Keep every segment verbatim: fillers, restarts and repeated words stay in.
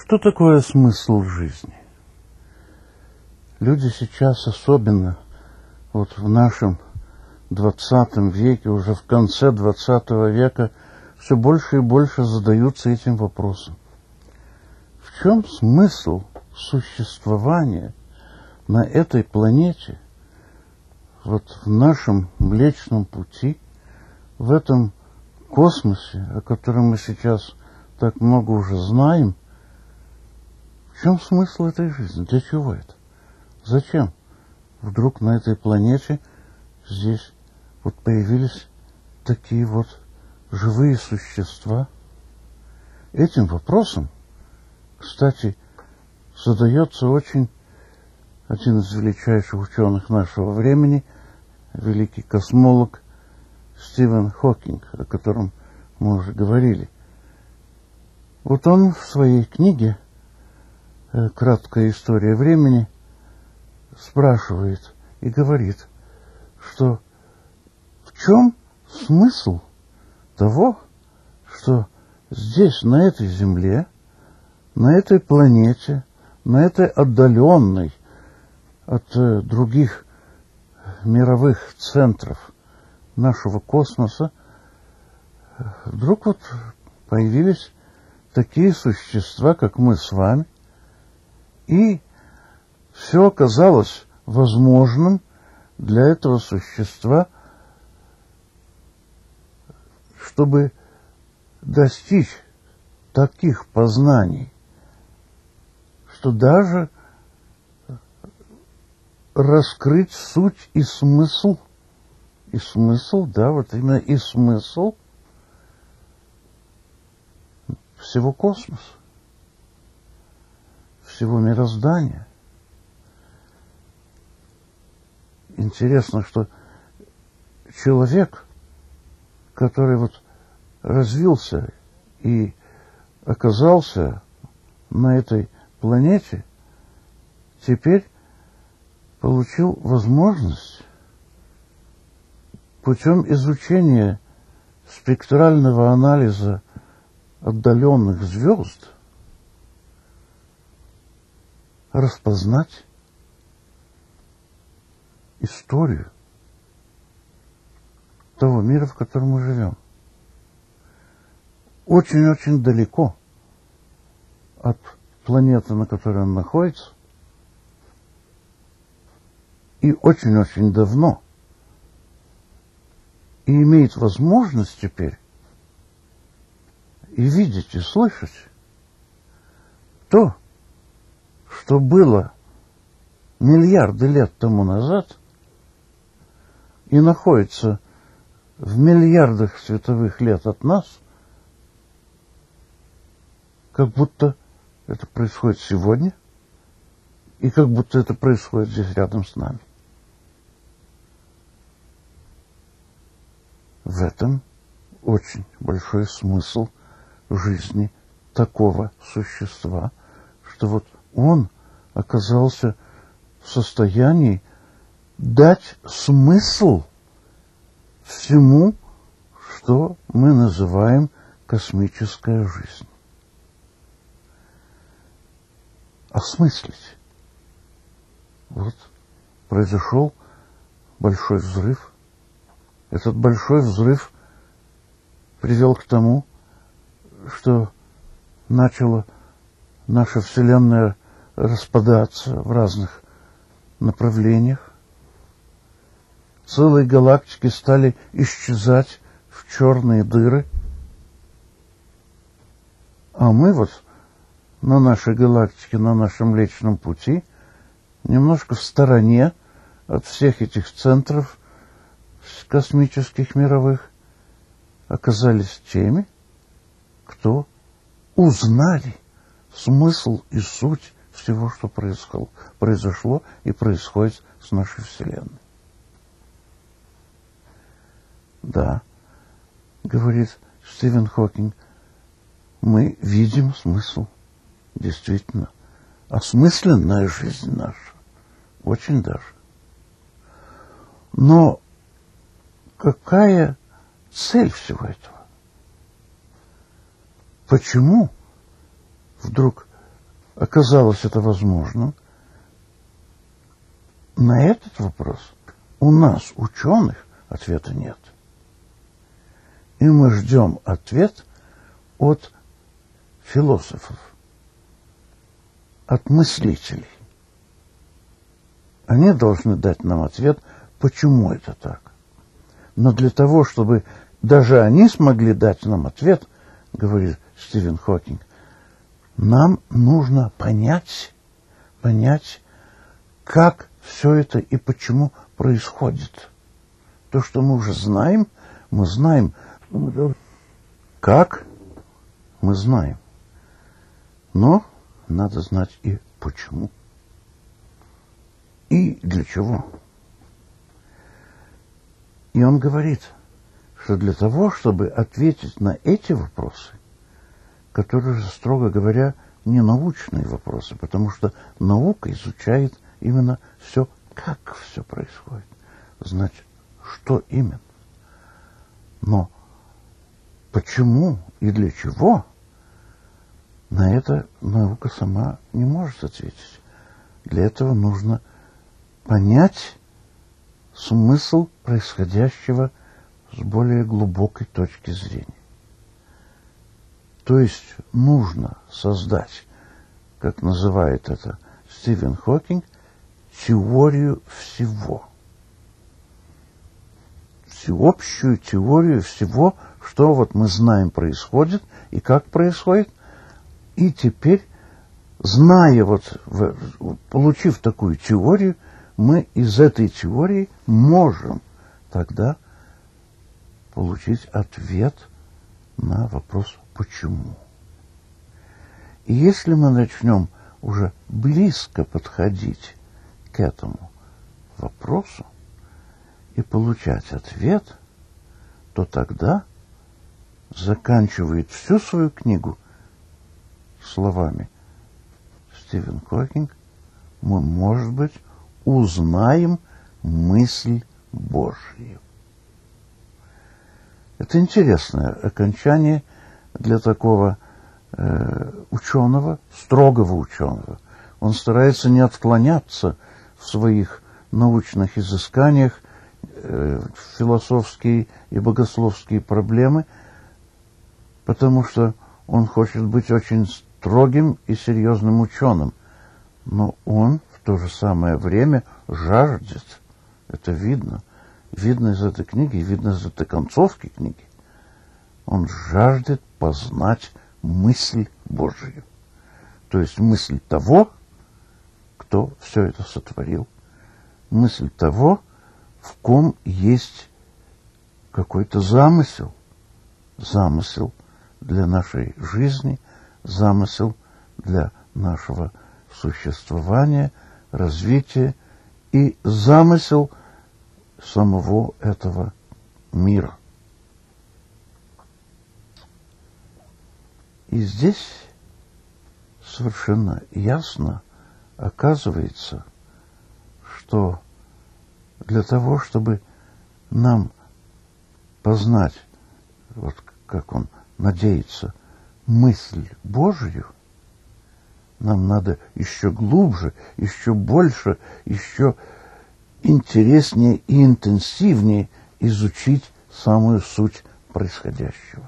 Что такое смысл жизни? Люди сейчас, особенно вот в нашем двадцатом веке, уже в конце двадцатого века, все больше и больше задаются этим вопросом. В чем смысл существования на этой планете, вот в нашем Млечном Пути, в этом космосе, о котором мы сейчас так много уже знаем? В чем смысл этой жизни? Для чего это? Зачем вдруг на этой планете здесь вот появились такие вот живые существа? Этим вопросом, кстати, задается очень один из величайших ученых нашего времени, великий космолог Стивен Хокинг, о котором мы уже говорили. Вот он в своей книге «Краткая история времени» спрашивает и говорит, что в чем смысл того, что здесь, на этой Земле, на этой планете, на этой отдаленной от э, других мировых центров нашего космоса, вдруг вот появились такие существа, как мы с вами, и все оказалось возможным для этого существа, чтобы достичь таких познаний, что даже раскрыть суть и смысл, и смысл, да, вот именно и смысл всего космоса, всего мироздания. Интересно, что человек, который вот развился и оказался на этой планете, теперь получил возможность путем изучения спектрального анализа отдаленных звезд распознать историю того мира, в котором мы живем. Очень-очень далеко от планеты, на которой он находится, и очень-очень давно, и имеет возможность теперь и видеть, и слышать то, что было миллиарды лет тому назад и находится в миллиардах световых лет от нас, как будто это происходит сегодня, и как будто это происходит здесь рядом с нами. В этом очень большой смысл жизни такого существа, что вот он оказался в состоянии дать смысл всему, что мы называем космическая жизнь. Осмыслить. Вот произошел большой взрыв. Этот большой взрыв привел к тому, что начала наша Вселенная распадаться в разных направлениях. Целые галактики стали исчезать в черные дыры. А мы вот на нашей галактике, на нашем Млечном Пути, немножко в стороне от всех этих центров космических мировых, оказались теми, кто узнали смысл и суть всего, что произошло, произошло и происходит с нашей Вселенной. Да, говорит Стивен Хокинг, мы видим смысл. Действительно, осмысленная жизнь наша. Очень даже. Но какая цель всего этого? Почему вдруг оказалось это возможным, на этот вопрос у нас, ученых, ответа нет. И мы ждем ответ от философов, от мыслителей. Они должны дать нам ответ, почему это так. Но для того, чтобы даже они смогли дать нам ответ, говорит Стивен Хокинг, нам нужно понять, понять, как все это и почему происходит. То, что мы уже знаем, мы знаем. Как? Мы знаем. Но надо знать и почему. И для чего. И он говорит, что для того, чтобы ответить на эти вопросы, которые же, строго говоря, не научные вопросы, потому что наука изучает именно все, как все происходит. Значит, что именно. Но почему и для чего, на это наука сама не может ответить. Для этого нужно понять смысл происходящего с более глубокой точки зрения. То есть нужно создать, как называет это Стивен Хокинг, теорию всего. Всеобщую теорию всего, что вот мы знаем происходит и как происходит. И теперь, зная вот, получив такую теорию, мы из этой теории можем тогда получить ответ на вопрос «почему?». И если мы начнем уже близко подходить к этому вопросу и получать ответ, то тогда заканчивает всю свою книгу словами Стивен Хокинг, мы, может быть, узнаем мысль Божью. Это интересное окончание для такого э, ученого, строгого ученого. Он старается не отклоняться в своих научных изысканиях э, в философские и богословские проблемы, потому что он хочет быть очень строгим и серьезным ученым. Но он в то же самое время жаждет. Это видно. Видно из этой книги, видно из этой концовки книги. Он жаждет познать мысль Божию. То есть мысль того, кто все это сотворил. Мысль того, в ком есть какой-то замысел. Замысел для нашей жизни, замысел для нашего существования, развития и замысел самого этого мира. И здесь совершенно ясно оказывается, что для того, чтобы нам познать, вот как он надеется, мысль Божию, нам надо еще глубже, еще больше, еще интереснее и интенсивнее изучить самую суть происходящего.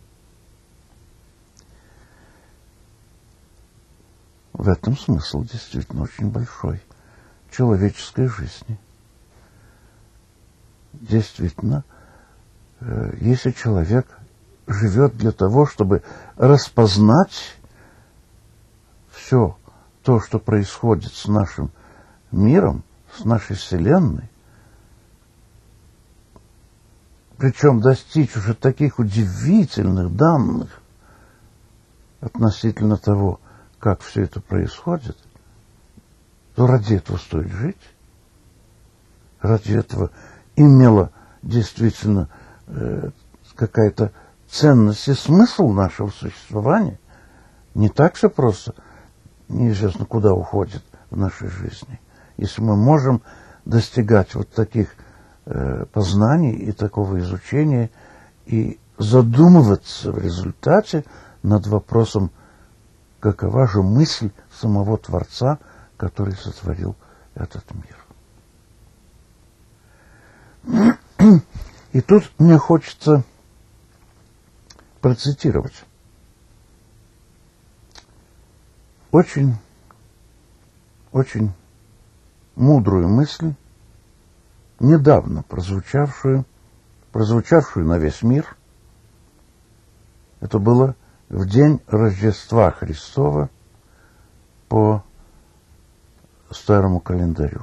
В этом смысл действительно очень большой человеческой жизни. Действительно, если человек живет для того, чтобы распознать все то, что происходит с нашим миром, с нашей Вселенной, причем достичь уже таких удивительных данных относительно того, как все это происходит, то ради этого стоит жить. Ради этого имела действительно э, какая-то ценность и смысл нашего существования. Не так все просто, неизвестно куда уходит в нашей жизни. Если мы можем достигать вот таких э, познаний и такого изучения и задумываться в результате над вопросом, какова же мысль самого Творца, который сотворил этот мир. И тут мне хочется процитировать очень, очень мудрую мысль, недавно прозвучавшую, прозвучавшую на весь мир. Это было в день Рождества Христова по старому календарю.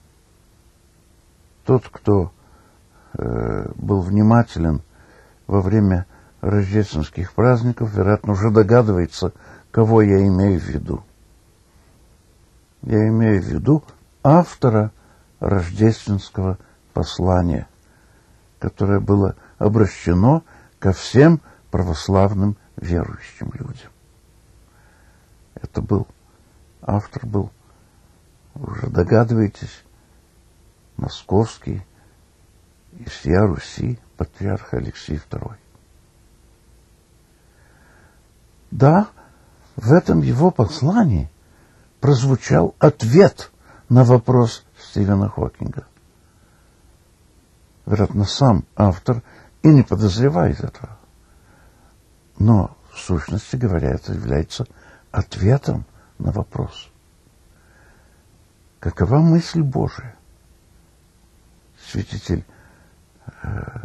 Тот, кто э, был внимателен во время рождественских праздников, вероятно, уже догадывается, кого я имею в виду. Я имею в виду автора рождественского послания, которое было обращено ко всем православным верующим людям. Это был, автор был, вы уже догадываетесь, московский и всея Руси патриарх Алексий второй. Да, в этом его послании прозвучал ответ на вопрос Стивена Хокинга. Вероятно, сам автор и не подозревает этого. Но, в сущности говоря, это является ответом на вопрос. Какова мысль Божия? Святитель э,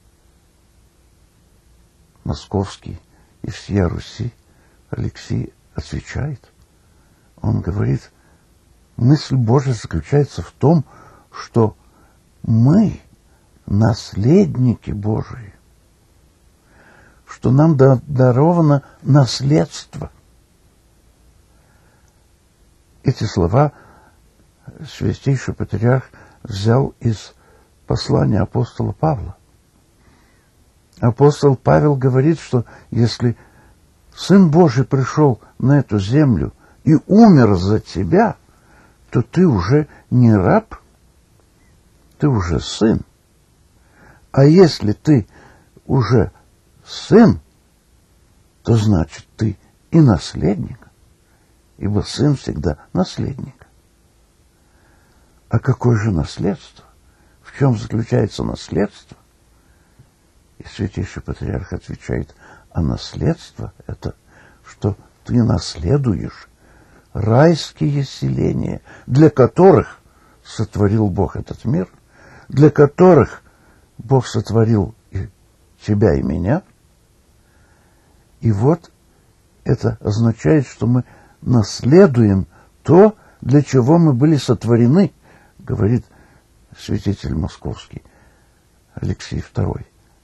московский и всея Руси Алексий отвечает. Он говорит, мысль Божия заключается в том, что мы наследники Божии, что нам даровано наследство. Эти слова святейший патриарх взял из послания апостола Павла. Апостол Павел говорит, что если Сын Божий пришел на эту землю и умер за тебя, то ты уже не раб, ты уже сын. А если ты уже сын, то значит ты и наследник, ибо сын всегда наследник. А какое же наследство? В чем заключается наследство? И святейший патриарх отвечает, а наследство – это, что ты наследуешь райские селения, для которых сотворил Бог этот мир, для которых Бог сотворил и тебя и меня. И вот это означает, что мы наследуем то, для чего мы были сотворены, говорит святитель московский Алексий второй.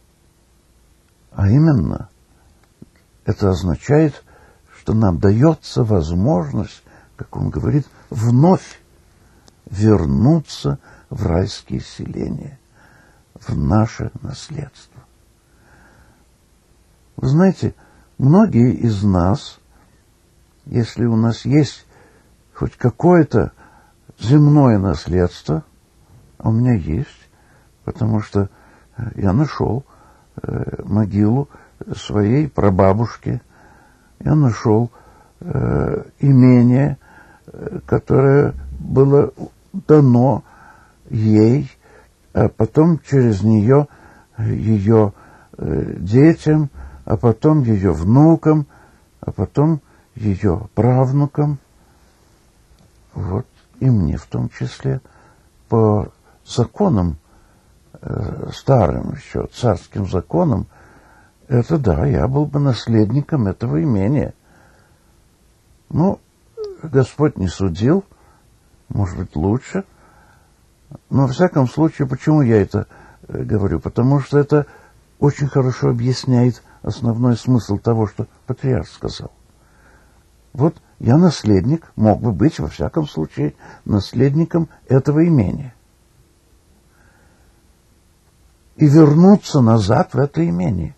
А именно, это означает, что нам дается возможность, как он говорит, вновь вернуться в райские селения, в наше наследство. Вы знаете, многие из нас, если у нас есть хоть какое-то земное наследство, а у меня есть, потому что я нашел э, могилу своей прабабушки, я нашел э, имение, э, которое было дано ей, а потом через нее ее э, детям, а потом ее внукам, а потом ее правнукам, вот, и мне в том числе, по законам, э, старым еще, царским законам, это да, я был бы наследником этого имения. Ну, Господь не судил, может быть, лучше. Но, во всяком случае, почему я это говорю? Потому что это очень хорошо объясняет основной смысл того, что патриарх сказал. Вот я наследник, мог бы быть, во всяком случае, наследником этого имения. И вернуться назад в это имение.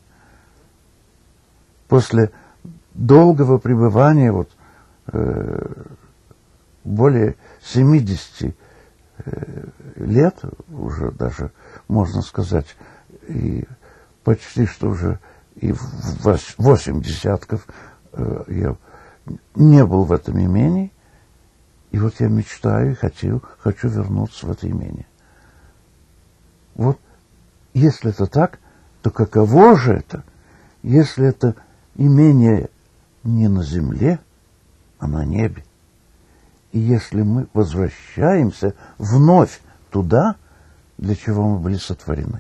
После долгого пребывания, вот, э, более семидесяти э, лет, уже даже, можно сказать, и почти что уже и восемь десятков э, я не был в этом имении, и вот я мечтаю и хочу, хочу вернуться в это имение. Вот, если это так, то каково же это, если это имение не на земле, а на небе? И если мы возвращаемся вновь туда, для чего мы были сотворены.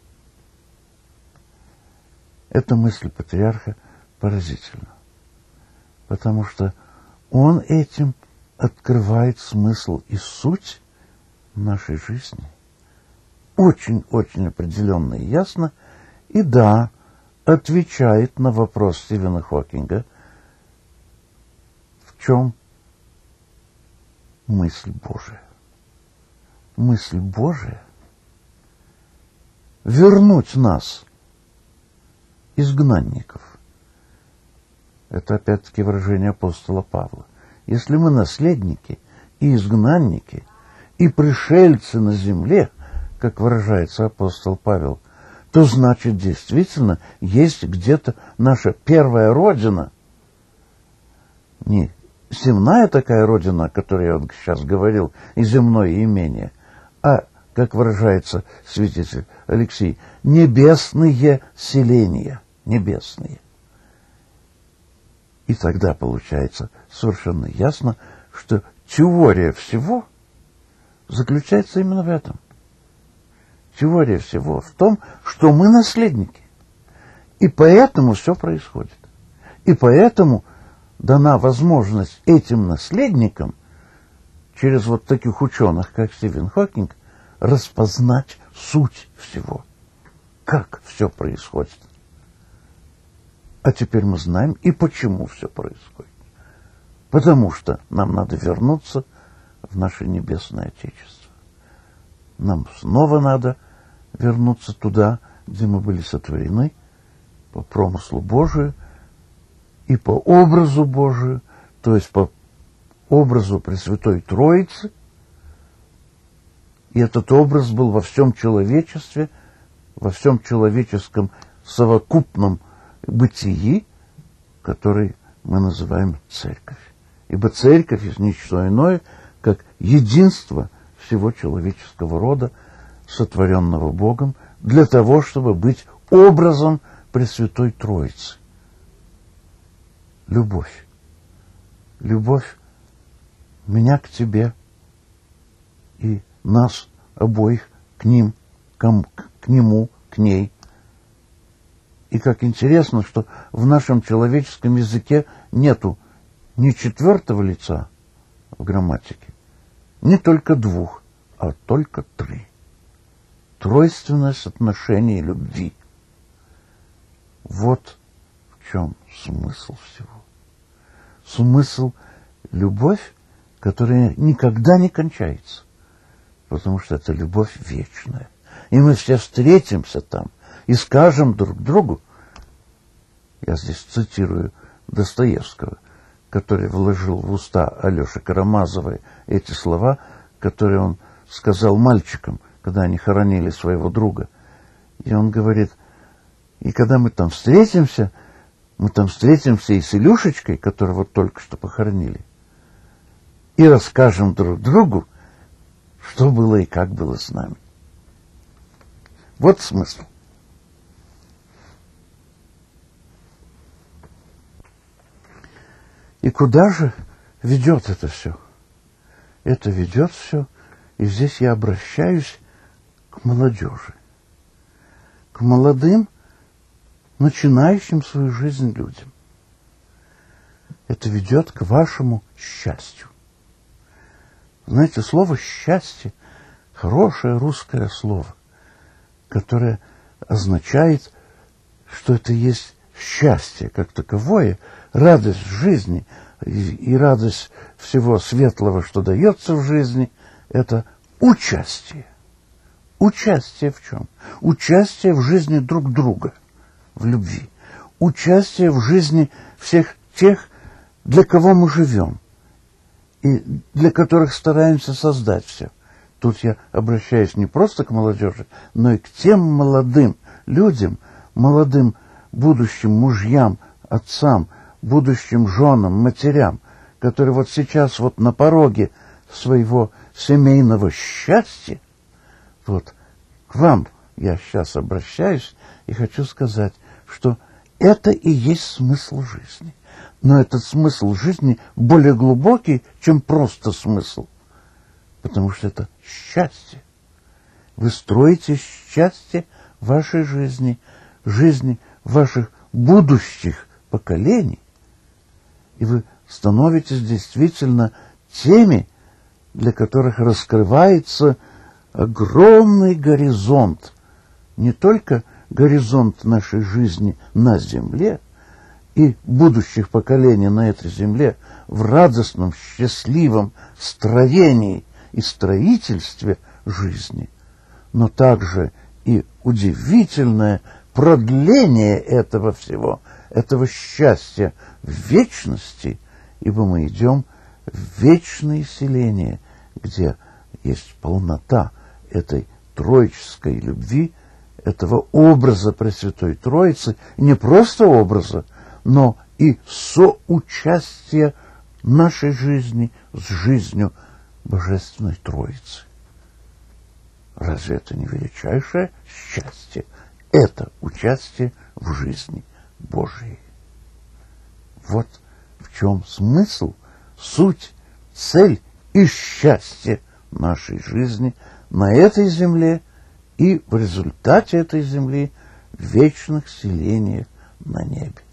Эта мысль патриарха поразительна, потому что он этим открывает смысл и суть нашей жизни. Очень-очень определенно и ясно. И да, отвечает на вопрос Стивена Хокинга, в чем мысль Божия. Мысль Божия — вернуть нас, изгнанников. Это опять-таки выражение апостола Павла. Если мы наследники и изгнанники, и пришельцы на земле, как выражается апостол Павел, то значит действительно есть где-то наша первая родина. Не земная такая родина, о которой я вот сейчас говорил, и земное имение, а, как выражается святитель Алексий, небесные селения. Небесные. И тогда получается совершенно ясно, что теория всего заключается именно в этом. Теория всего в том, что мы наследники. И поэтому все происходит. И поэтому дана возможность этим наследникам через вот таких ученых, как Стивен Хокинг, распознать суть всего. Как все происходит. А теперь мы знаем и почему все происходит. Потому что нам надо вернуться в наше небесное Отечество. Нам снова надо вернуться туда, где мы были сотворены, по промыслу Божию и по образу Божию, то есть по образу Пресвятой Троицы. И этот образ был во всем человечестве, во всем человеческом совокупном бытии, который мы называем церковь. Ибо церковь есть ничто иное, как единство всего человеческого рода, сотворенного Богом, для того, чтобы быть образом Пресвятой Троицы. Любовь. Любовь меня к тебе и нас обоих к ним, к, к нему, к ней. И как интересно, что в нашем человеческом языке нету ни четвертого лица в грамматике, не только двух, а только три. Тройственность отношений любви. Вот в чем смысл всего. Смысл — любовь, которая никогда не кончается, потому что это любовь вечная. И мы все встретимся там и скажем друг другу, я здесь цитирую Достоевского, который вложил в уста Алёши Карамазовой эти слова, которые он сказал мальчикам, когда они хоронили своего друга. И он говорит, и когда мы там встретимся, мы там встретимся и с Илюшечкой, которого вот только что похоронили, и расскажем друг другу, что было и как было с нами. Вот смысл. И куда же ведет это все? Это ведет все, и здесь я обращаюсь к молодежи, к молодым, начинающим свою жизнь людям. Это ведет к вашему счастью. Знаете, слово «счастье» — хорошее русское слово, которое означает, что это есть счастье как таковое, радость жизни и, и радость всего светлого, что дается в жизни, это участие. Участие в чем? Участие в жизни друг друга, в любви. Участие в жизни всех тех, для кого мы живем и для которых стараемся создать все. Тут я обращаюсь не просто к молодежи, но и к тем молодым людям, молодым будущим мужьям, отцам, будущим женам, матерям, которые вот сейчас вот на пороге своего семейного счастья, вот к вам я сейчас обращаюсь и хочу сказать, что это и есть смысл жизни. Но этот смысл жизни более глубокий, чем просто смысл. Потому что это счастье. Вы строите счастье вашей жизни, жизни ваших будущих поколений. И вы становитесь действительно теми, для которых раскрывается огромный горизонт. Не только горизонт нашей жизни на земле и будущих поколений на этой земле в радостном, счастливом строении и строительстве жизни, но также и удивительное продление этого всего, этого счастья в вечности, ибо мы идем в вечное селение, где есть полнота этой троической любви, этого образа Пресвятой Троицы, не просто образа, но и соучастия нашей жизни с жизнью Божественной Троицы. Разве это не величайшее счастье? Это участие в жизни Божией. Вот в чем смысл, суть, цель и счастье нашей жизни на этой земле и в результате этой земли в вечных селениях на небе.